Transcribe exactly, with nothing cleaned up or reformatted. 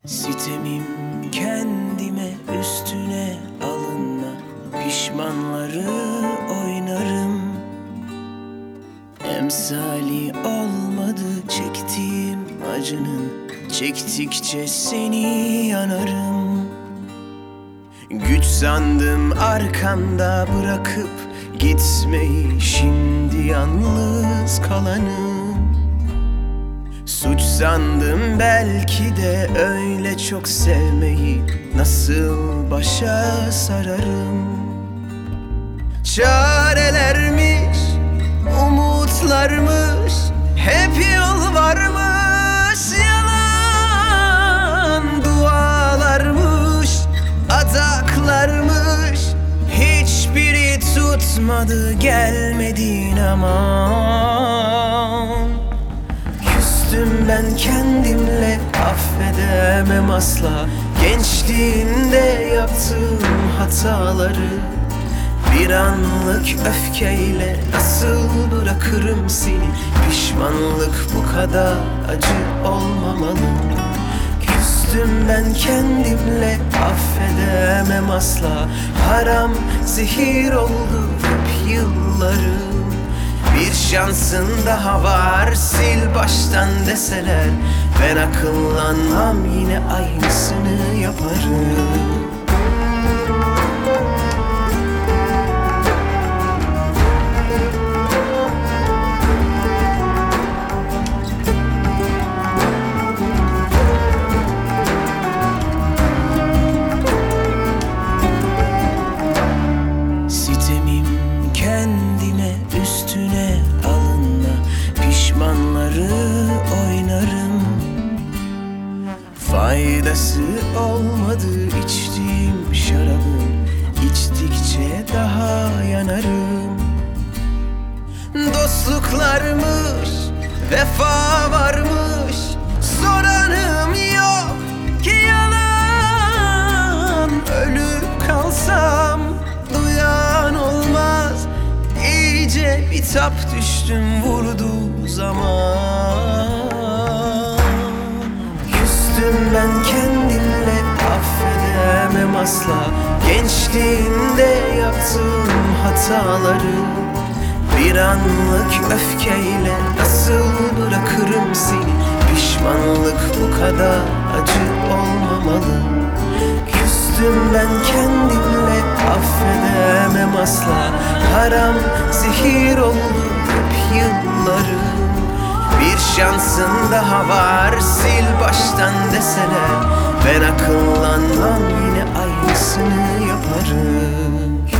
Sitemim kendime, üstüne alınma. Pişmanları oynarım. Emsali olmadı çektiğim acının, çektikçe seni yanarım. Güç sandım arkanda bırakıp gitmeyi, şimdi yalnız kalanım. Suç sandım belki de öyle çok sevmeyi, nasıl başa sararım. Çarelermiş, umutlarmış, hep yol varmış, yalan dualarmış, adaklarmış, hiçbiri tutmadı, gelmedin aman. Küstüm ben kendimle, affedemem asla gençliğinde yaptığım hataları. Bir anlık öfkeyle nasıl bırakırım seni? Pişmanlık bu kadar acı olmamalı. Küstüm ben kendimle, affedemem asla. Haram zehir oldu hep yıllarım. Bir şansın daha var, sil baştan deseler, ben akıllanmam, yine aynısını yaparım. Sitemim kendime, üstüne alınma. Pişmanları oynarım. Faydası olmadı içtiğim şarabın, içtikçe daha yanarım. Dostluklarmış, vefa varmış, soranım yok ki yalan. Ölüp kalsam duyan olmaz, iyice bitap düştüm vurduğu zaman. Küstüm ben kendimle, affedemem asla gençliğinde yaptığım hataları. Bir anlık öfkeyle nasıl bırakırım seni? Pişmanlık bu kadar acı olmamalı. Küstüm ben kendimle, affedemem asla. Haram zehir oldu hep yıllarım. Bir şansın daha var, sil baştan deseler, ben akıllanmam, yine aynısını yaparım.